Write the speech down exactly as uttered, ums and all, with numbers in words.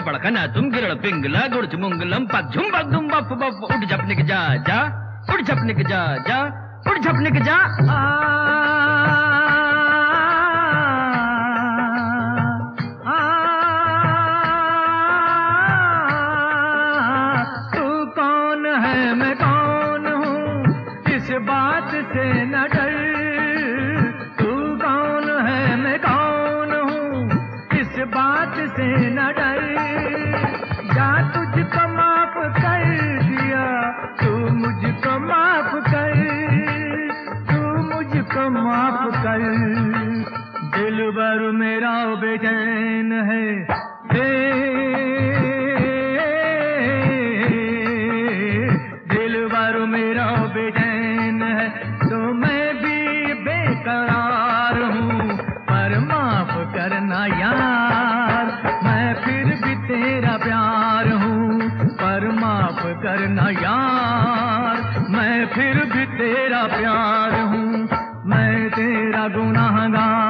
पड़कना तुम गिरड़ पिंगला गुड़च मुंगलम पग झुम पग दुम बप बप उठ झपने के जा जा उठ झपने के जा जा उठ झपने के जा। तू कौन है मैं कौन हूँ इस बात से न डर। तू कौन है मैं कौन हूँ इस बात से न डर। जा तुझको माफ कर दिया तू मुझको माफ कर। तू मुझको माफ कर। दिल भर मेरा बेचैन है दिल भर मेरा बेचैन है तो मैं भी बेकरार हूँ पर माफ करना यार। मैं फिर भी तेरा प्यार हूँ पर माफ करना यार। मैं फिर भी तेरा प्यार हूँ मैं तेरा गुनाहगार।